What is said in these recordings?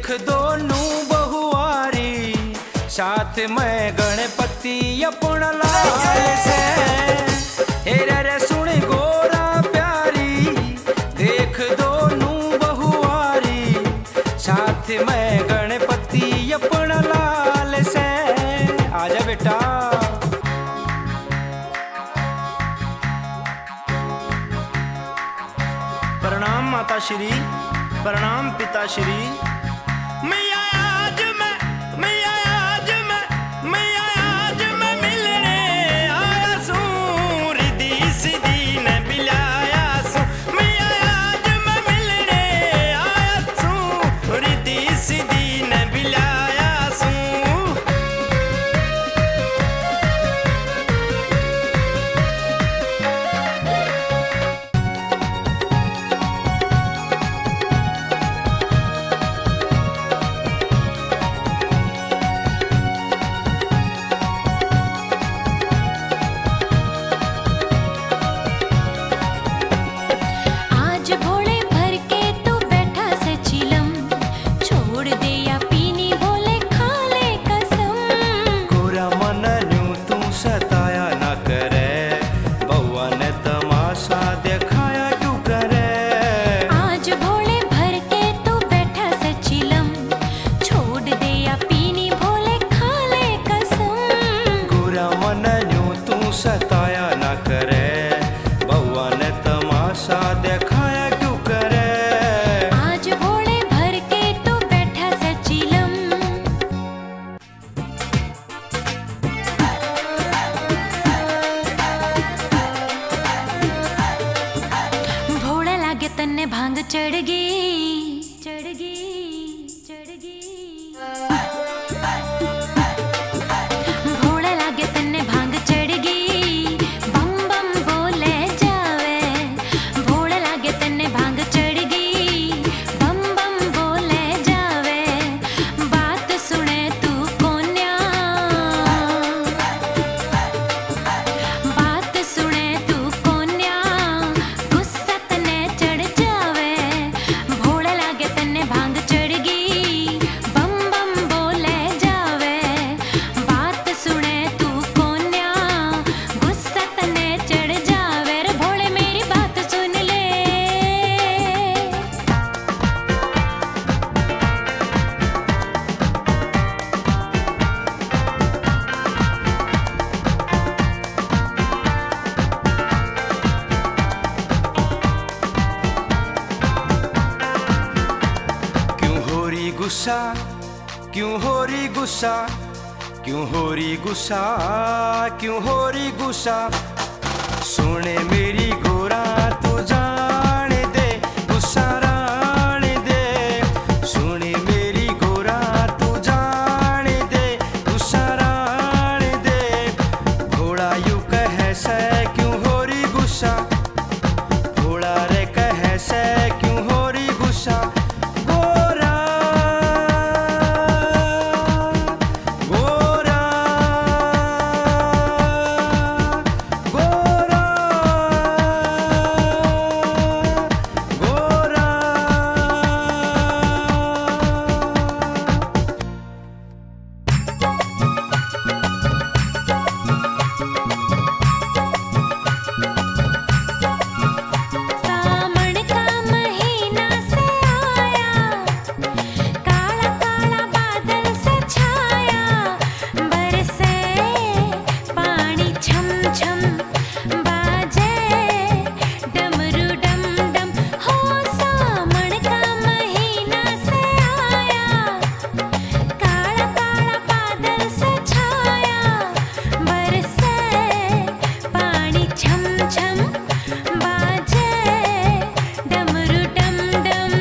दोनों बहुआरी साथ में गणपति अपना लाल से। हेरे रे सुन गोरा प्यारी, देख दोनों बहुआरी साथ में गणपति अपना लाल से। आजा बेटा। प्रणाम माता श्री, प्रणाम पिता श्री। मैया आज मैं मिलने आया सूं, रिधी सिधी ने बिलाया सूं। मैया आज मैं मिलने आया सूं, रिधी सिधी ने बिलाया सूं। सताया ना करे, बउआ ने तमाशा दिखाया क्यों करे। आज भोले भर के तू बैठा सचिलम, भोला लागे तन्ने भांग चढ़ गई, चढ़ गई, चढ़ गई। भोला लागे तन्ने भांग चढ़ गई, बम बम बोले जावे। भोला लागे तन्ने भांग चढ़ गई, बम बम बोले जावे। बात सुने तू कोन्या, बात सुने तू कोन्या, गुस्सा तन्ने चढ़ जावे। भोला लागे तन्ने भांग चढ़ गई, बम बम बोले जावे। बात सुने तू कोन्या, गुस्सा तन्ने चढ़ जावे। रे भोले मेरी बात सुन ले, क्यों हो रही गुस्सा, क्यों हो रही गुस्सा, क्यों हो रही गुस्सा, क्यों हो रही गुस्सा। सुने मेरी गोरा तू जान दे, गुस्सा रान दे। सुने मेरी गोरा तू जान दे, गुस्सा रान दे। घोड़ा यूं कहे से क्यों हो रही गुस्सा, घोड़ा रे कहे से क्यों हो रही गुस्सा। गोरा गोरा गोरा गोरा। सावन का महीना से आया, काला काला बादल से छाया। बरसे पानी छम छम, बाजे डमरू डम डम। हो सावन का महीना से आया, काला काला बादल से छाया। बरसे पानी छम छम, बाजे डमरू डम डम।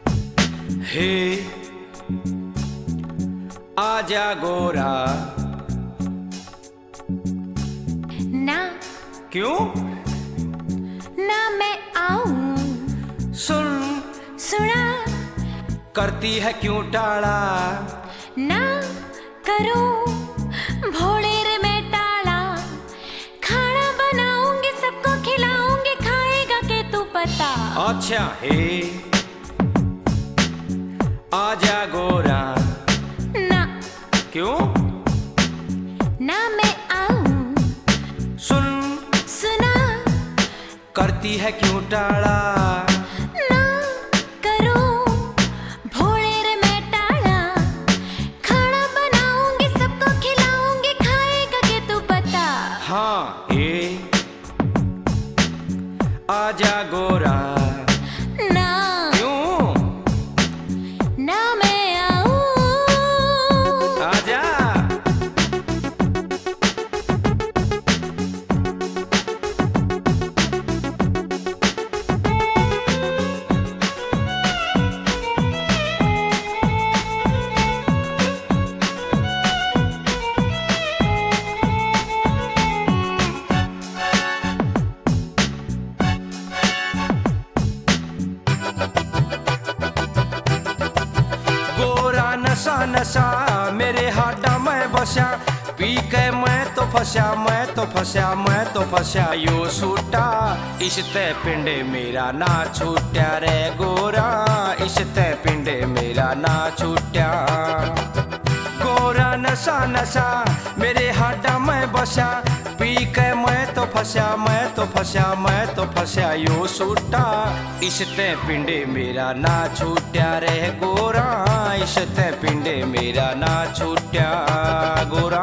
हे आजा गोरा, क्यों ना मैं आऊं सुन सुना करती है क्यों टाड़ा ना करूं भोले रे मैं टाला खाना बनाऊंगी सबको खिलाऊंगी खाएगा के तू पता अच्छा हे आजा गोरा ना क्यों ना मैं आऊं सुन सुना करती है क्यों टाड़ा ना करूं भोले रे मैं टाला खाना बनाऊंगी सबको खिलाऊंगी खाएगा के तू पता हाँ हे आजा गोरा ना क्यों ना मैं आऊं आजा नशा नशा मेरे हाडा मैं बसा पी के मैं तो फंसा मैं तो फंसा मैं तो फंसा यो सूटा इसते पिंडे मेरा ना छूटा रे गोरा इसते पिंडे मेरा ना छूटा गोरा नशा नशा मेरे हाडा मैं बसा पी के मैं तो फंसा मैं तो फंसा मैं तो फंसा यो सूटा इसते पिंडे मेरा ना छूटा रे गोरा इसते पिंडे मेरा ना छूटा गोरा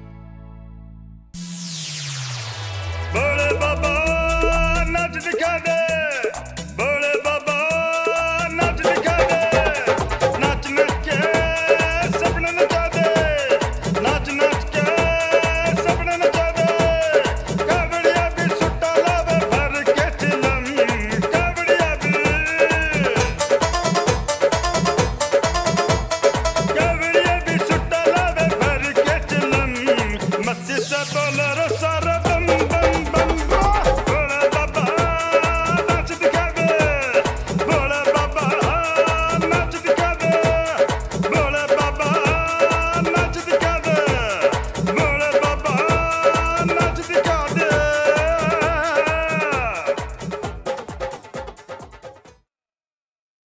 Bole baba, naç dikhade